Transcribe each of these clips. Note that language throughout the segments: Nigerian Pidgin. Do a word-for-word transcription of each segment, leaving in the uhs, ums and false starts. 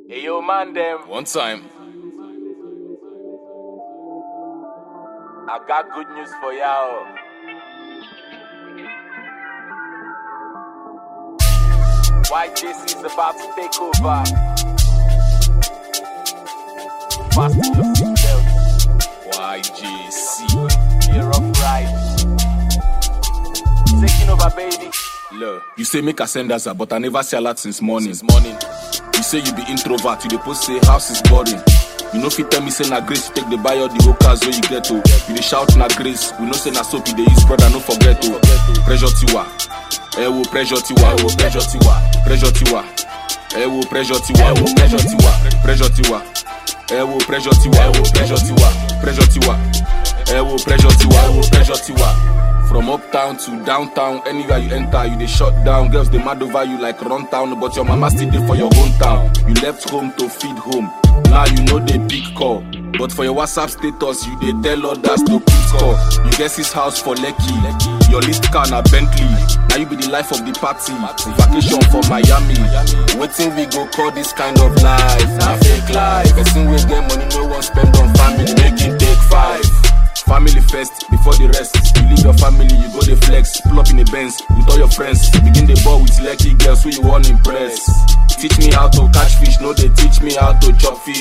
Hey yo man them, One time. I got good news for y'all. Y J C is about to take over. Fasten your seatbelts. Y J C. Gear up right. Taking over, baby. Look, you say make a send us, but I never see a lot since morning. Since morning. You say you be introvert, you dey post say house is boring. You know if you tell me say na grace, you take the buy all the whole cars where you get to. You dey shout na grace, we know say na soap you dey use, brother, no forget to. Pressure tiwa, eh wo pressure tiwa, eh wo pressure tiwa, pressure tiwa, eh wo pressure tiwa, eh wo pressure tiwa, pressure tiwa, eh wo pressure tiwa, eh wo pressure tiwa, pressure tiwa, eh wo pressure tiwa, eh wo pressure tiwa. From uptown to downtown, anywhere you enter, you dey shut down. Girls they mad over you like run town, but your mama still dey for your hometown. You left home to feed home. Now you know they big call, but for your WhatsApp status, you dey tell others to please call. You guess his house for Lekki, your lift car na Bentley. Now you be the life of the party, vacation for Miami. Waiting we go call this kind of life, na fake life. Person we get money, no one spend on family, make it take five. Family first, before the rest. You leave your family, you go the flex. Pull up in the Benz with all your friends. Begin the ball with lucky girls who you want impress. Teach me how to catch fish, no they teach me how to chop fish.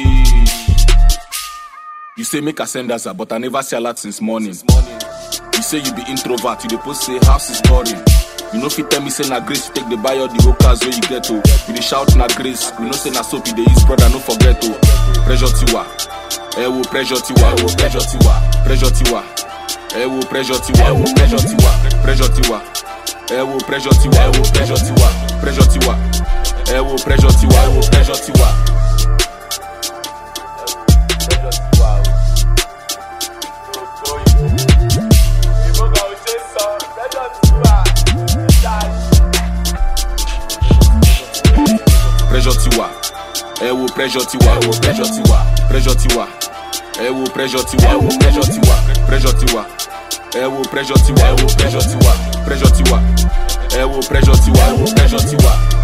You say make a send us, but I never see a lot since morning. You say you be introvert, you dey post say house is boring. You know if you tell me say na grace, you take the buy all the whole cars where you get to. You dey shout na grace, we know say na soap you dey use, brother, no forget to. Pressure tiwa, eh wo pressure tiwa, eh wo pressure tiwa, pressure tiwa, eh wo pressure tiwa, eh wo pressure tiwa, pressure tiwa, eh wo pressure tiwa, eh wo pressure tiwa, pressure tiwa, eh wo pressure tiwa, eh wo pressure tiwa. Pressure tiwa, eh wo pressure tiwa, eh wo pressure tiwa, pressure tiwa, eh wo pressure tiwa, eh wo pressure tiwa, pressure tiwa, eh wo pressure tiwa, eh wo pressure tiwa, pressure tiwa, eh wo pressure tiwa, eh wo pressure tiwa.